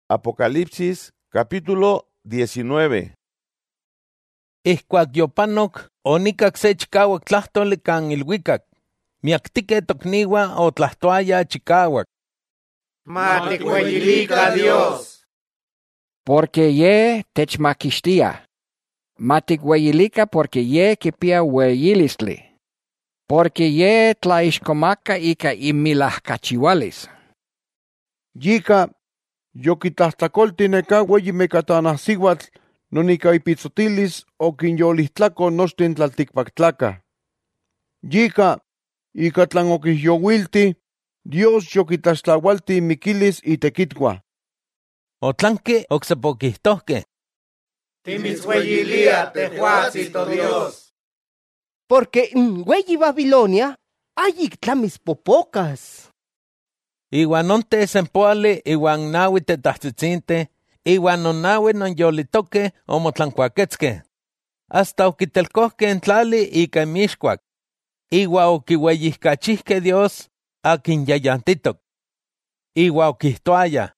Apocalipsis capítulo 19. Ihkuak yopanok, onikak se chikauak tlahtoli kan ilhuikak. Miaktikeh tokniuah otlahtoayah chikauak. Ma tikhueyilika Dios. Porque ye techmakixtia. Ma tikhueyilika porque ye kipia ueyilistli. Porque ye tlaixkomaka ika inmilajkachiualis. Yika, yoquitlahtlacolti neka ueyi mecatanahsiuatl, nonica ipitzotilis o quinyolihtlako nochten tlalticpactlaca. Yika, ika tlan oquihyouilti, Dios yoquitlaxtlaualti miquilis itequitcua. Otlanque ocsepokihtohque. Timitzhueyilia tehuatzito Dios. Porque en Hueyi Babilonia ayik tlamispopocas. Iwan nonte sempoali iwan naui tetahtsitzinte, iwan nonaui nonyolitoque omotlancuaquetzque. Hasta okitelcohque en tlali ika mixcuac. Iwa oquiueyihcachihque Dios akin yayantitok. Iwa okihtoaya.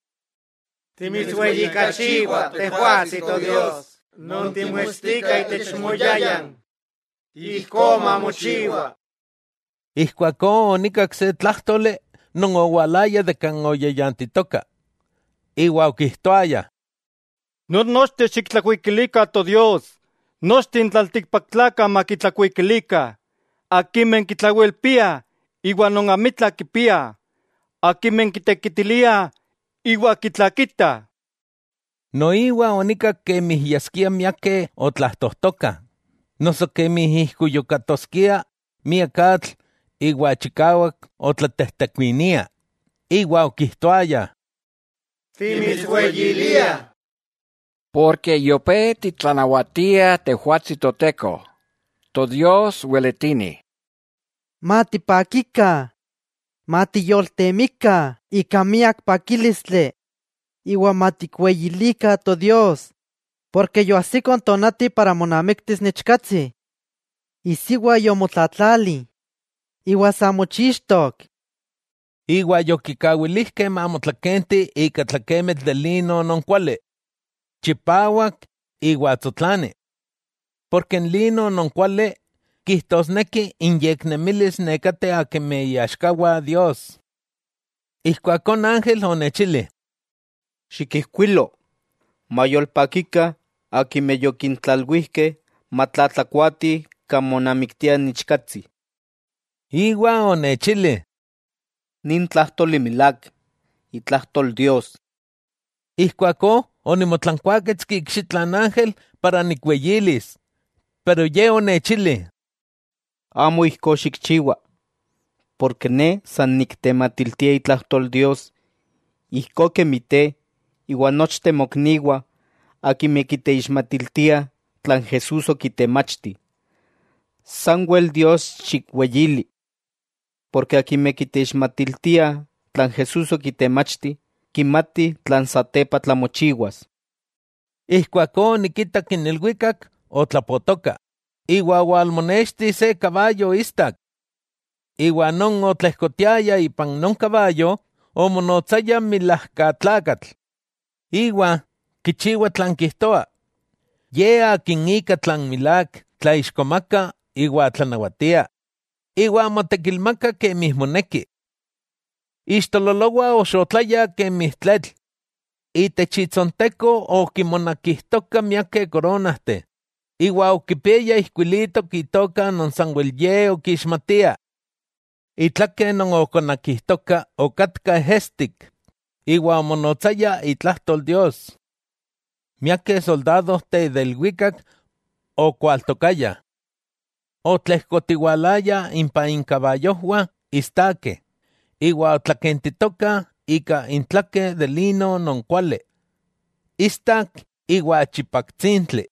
Timitzhueyicachiua tehuatzito Dios. Non timuestica itechmoyayan. Ihcoma mochiua. Ihcuacó onikak se tlahtoli non oualaya de kan oyayantitoca. Iwa okihtoaya. Nochte xiktlakuikilika to Dios. Nochtin tlaltikpaktlaka makitlakuikilika. Akimen kitlauelpia, iwa non amitla kipia. Akimen kitekitilia, iwa kitlakita. Noiwa onikak kemih yaskia miake otlahtohtoka. Noso kemih ihkuyokatoskia miakatl iwa chikauak otlatehtekuinia. Iwa okihtoaya. Timitzhueyilia. Porque yope titlanauatia tehuatzitoteco. To Dios hueletini. Matipakika, matiyoltemika, ika miak pakilistli, iwa matikhueyilika to Dios, porque yoahsikon tonati para monamiktis nechkatzi. Isiwa yomotlatlali, iwa samochixtok. Iwa yokikauilihke mamotlaquenti ika tlaquemetl de lino non cuali. Chipauak iwa tzotlani. Porque en lino non cuali quihtosneki inyecnemilis necate aquime iaxcaua Dios. Ihcuacon ángel onechili. Xiquihcuilo, mayolpaquica aquime yoquintlalhuihque matlatlacuati camonamictia nichcatzi. Iwa onechili. Nin tlahtoli milac, itlahtol Dios. Ihcuacó onimotlancuaquetzki icxitlan ángel para nicueyilis. Pero ye onechili. Amo ihco xicchiua, porque ne san nictematiltia itlahtol Dios, ihco quemite, iwa nochte mocniua, aquime quiteixmatiltia, tlan Jesús oquitemachti. Sanguel Dios xichueyili, porque aquime quiteixmatiltia, tlan Jesús oquitemachti, quimati tlan satepa tlamochiuas. Ihcuacó niquitak in ilhuicac otlapotoca. Iwa ualmonexti se caballo istak. Iwa non otlehcotiaya ipan non caballo omonotzaya milahcatlacatl. Iwa kichiua tlan quihtoa. Ye akin ika tlan milac tlaixcomaca iwa tlanauatia. Iwa motequilmaca quemih moneki. Ixtololoua oxotlaya quemih tletl. Itechitzonteco oquimonakihtoca miake coronahte. Iwa okipeya ihkuilitok itoka non sanguel ye okixmatia. Itlaque non okonakihtoka okatka ehestik. Iwa omonotzaya itlahtol Dios. Miake soldados te del huicac okualtokaya. Otlehcotihualaya impa incaballohua istaque. Iwa otlakentitoka ika intlaque de lino non cuale. Istak iwa chipaktzintli.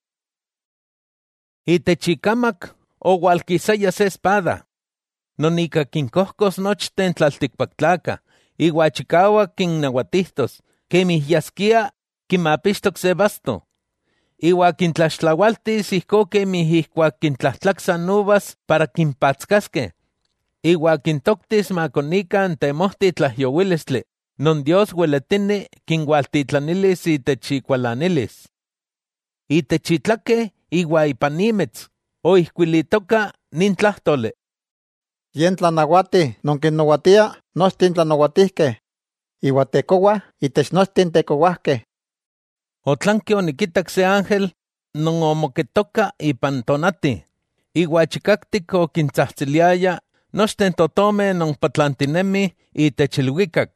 Itechicamac oualquisaya se espada. Nonica quincohcos nochten tlalticpactlaca, iwa chicauac quinnauatihtos, quemih yasquia quimapixtoc se basto. Iwa quintlaxtlaualtis ihco quemih ihcuac quintlahtlaxan uvas para quimpatzcasque. Iwa quintoctis maconican temohti tlahyouilistli, non Dios hueletini kinhualtitlanilis itech ikualanilis. Itech itlakeh iua ipanimetz, oihkuilitoka nin tlahtoli. Yen tlanauati non kinnauatia nochtin tlanauatihkeh, iua tekouah itech nochtin tekouahkeh. Otlanki onikitak se ángel non omoketoka ipan tonati, iua chikaktik okintzahtsiliaya nochten totomeh non patlantinemih itech ilhuikak.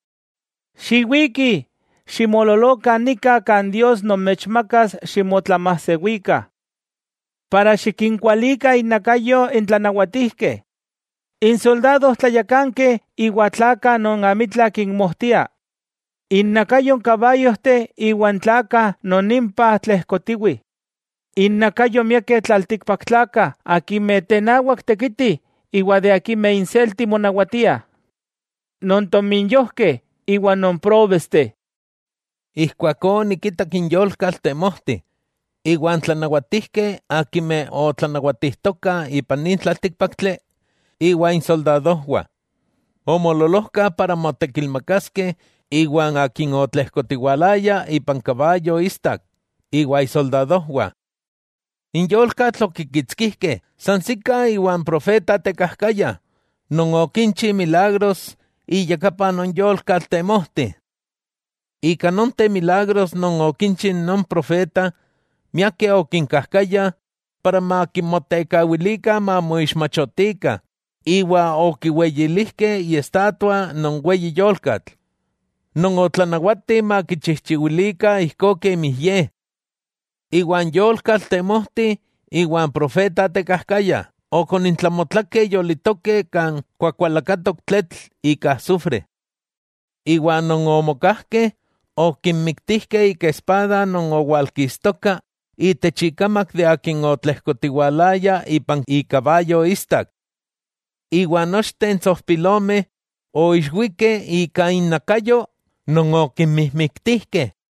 Xiuiki, ximololoka nika kan Dios nomechmakas ximotlamahseuika, para xikinkualika innakayo intlanauatihkeh, insoldados tlayacankeh iua tlakah non amitla kinmohtia, innakayo caballohteh iuan tlakah non impah tlehkotiuih, innakayo miakeh tlaltikpaktlakah akinmeh tenauak tekitih iua de akinmeh inselti monauatiah, non tominyohkeh iua non probesteh. Ihkuakó nikitak inyolkal temohti, iuan tlanauatihkeh akinmeh otlanauatihtoka ipan nin tlaltikpaktli, iua insoldadohua. Omololohka para motekilmakaskeh iuan akin otlehkotiualaya ipan caballo istak, iua insoldadohua. Inyolkatl okikitzkihkeh san sika iuan profeta tekahkaya, non okinchi milagros iyakapa non yolkatl temohti. Ika nonte milagros non okinchi non profeta, miakeh okinkahkaya para makimotekawilika mamoixmachotika, iua okiueyilihkeh iestatua non ueyi yolkatl, non otlanauati makichihchiuilika ijkó kemih yeh. Iuan yolkatl temohti iuan profeta tekahkaya okonintlamotlakeh yolitokeh kan kuakualakatok tletl ika azufre. Iuan non omokahkeh okinmiktihkeh ika espada non oualkistoka itech ikamak de akin otlehkotiualaya ipan icaballo istak. Iuan nochten tzohpilomeh oixuikeh ika innakayo non okinmihmiktihkeh